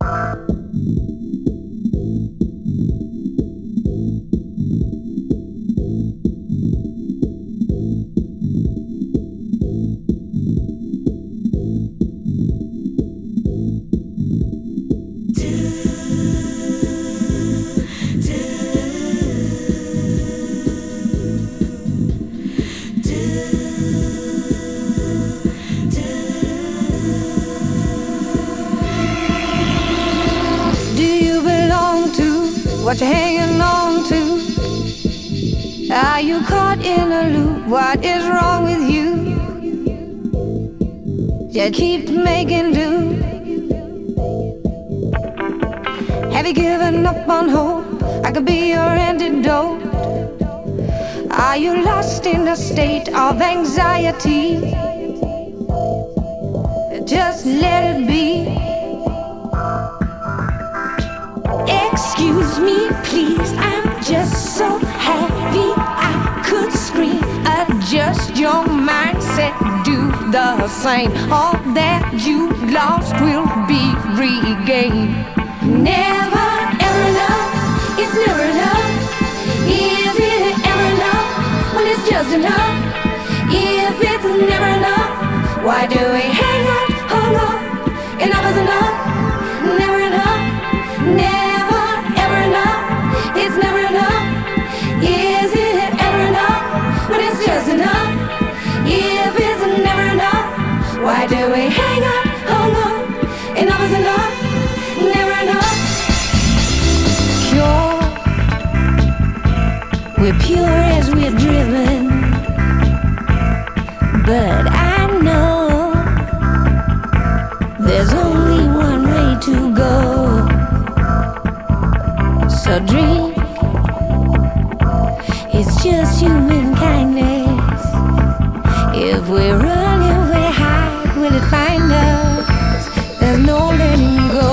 What you hanging on to? Are you caught in a loop? What is wrong with you? You keep making do. Have you given up on hope? I could be your antidote. Are you lost in a state of anxiety? Just let it be. Excuse me, please, I'm just so happy I could scream. Adjust your mindset, do the same. All that you lost will be regained. Never ever enough, it's never enough. Is it ever enough when it's just enough? If it's never enough, why do we hang on, hold on? Enough is enough, never enough, never ever enough. It's never enough. Is it ever enough when it's just enough? If it's never enough, why do we hang on, hold on? Enough is enough, never enough. Pure, we're pure as we're driven, but I know there's only one way to go. So drink, it's just human kindness. If we run, if we hide, will it find us? There's no letting go.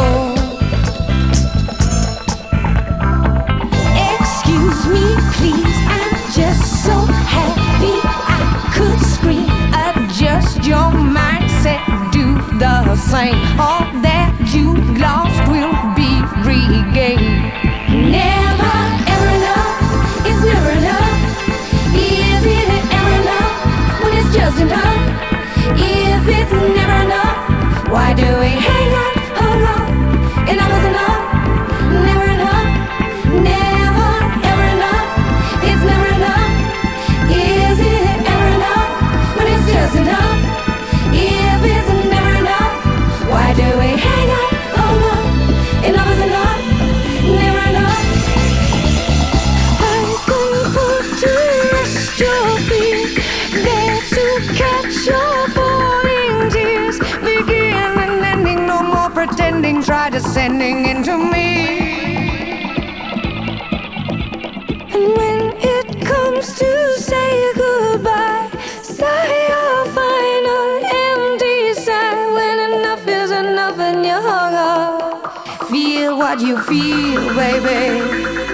Excuse me, please, I'm just so happy I could scream. Adjust your mindset, do the same. All that you lost will be regained. Never ever enough, it's never enough. Is it ever enough when it's just enough? If it's never enough, why do we hang on, hold on? Enough is enough, never enough, never ever enough. It's never enough. Is it ever enough when it's just enough? If it's never enough, why do we hang on, hold on? Enough is enough, never enough. I couldn't put to rest your feet, there to catch your falling tears. Begin and ending, no more pretending, try descending into me. And when it comes to say goodbye, sigh your final empty sigh. When enough is enough and you're hung up, feel what you feel, baby.